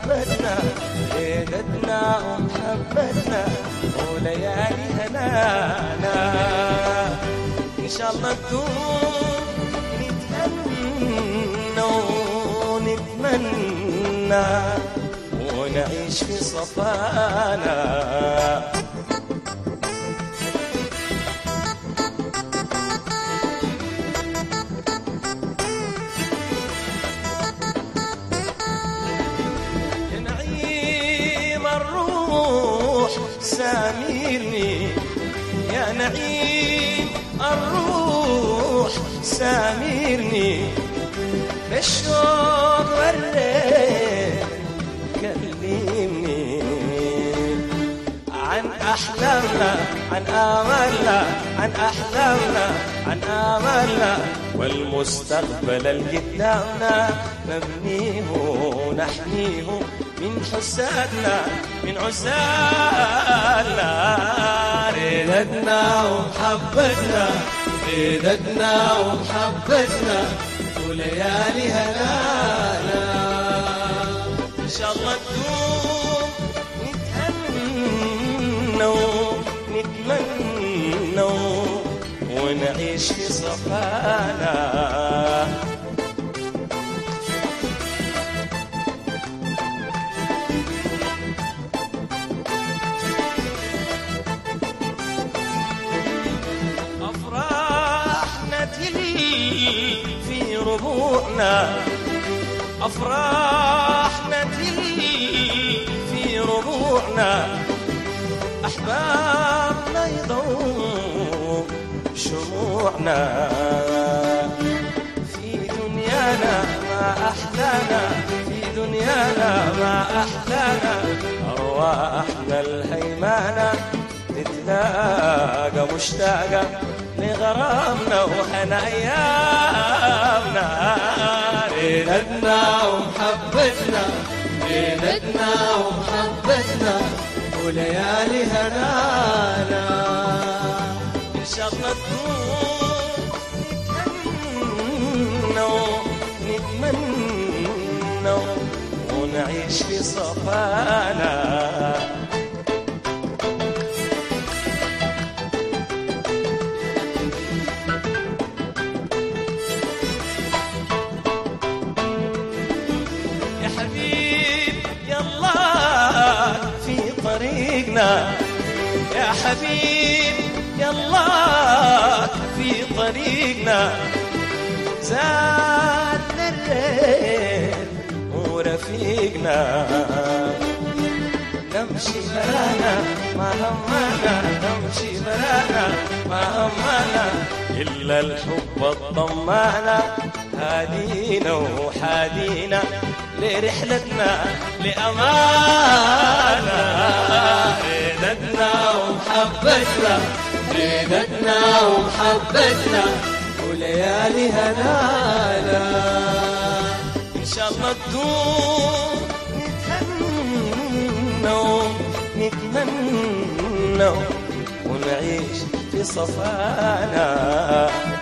ومحبتنا، ليلتنا ومحبتنا وليالي هنانا. إن شاء الله تدوم نتهنى ونتمنى ونعيش في صفانا. سامرني يا نعيم الروح، سامرني بالشوق والليل، كلمني عن أحلامنا، عن آمالنا، عن أحلامنا، عن آمالنا، والمستقبل اللي قدامنا نبنيه ونحميه من حسادنا، من عزالنا. ليلتنا ومحبتنا، ليلتنا ومحبتنا وليالي هنانا. إن شاء الله تدوم نتهنى ونتمنى ونعيش في صفانا. في ربوعنا أفراحنا في ربوعنا، أحبابنا يضوء شموعنا. في دنيانا ما أحلانا، في دنيانا ما أحلانا، أرواحنا الهيمانة تتلاقى مشتاقة لغرامنا وحنا أيامنا. ليلتنا ومحبتنا، ليلتنا ومحبتنا وليالي هنانا. إن شاء الله تدوم نتهنى ونتمنى ونعيش في صفانا. طريقنا يا حبيب يلا في طريقنا، زادنا الليل ورفيقنا. نمشي برانا ما همنا، نمشي برانا ما همنا، إلا الحب الضمانا هادينا وحادينا لرحلتنا لأمانا. ليلتنا ومحبتنا، ليلتنا ومحبتنا وليالي هنانا. إن شاء الله تدوم نتهنى ونتمنى ونعيش في صفانا.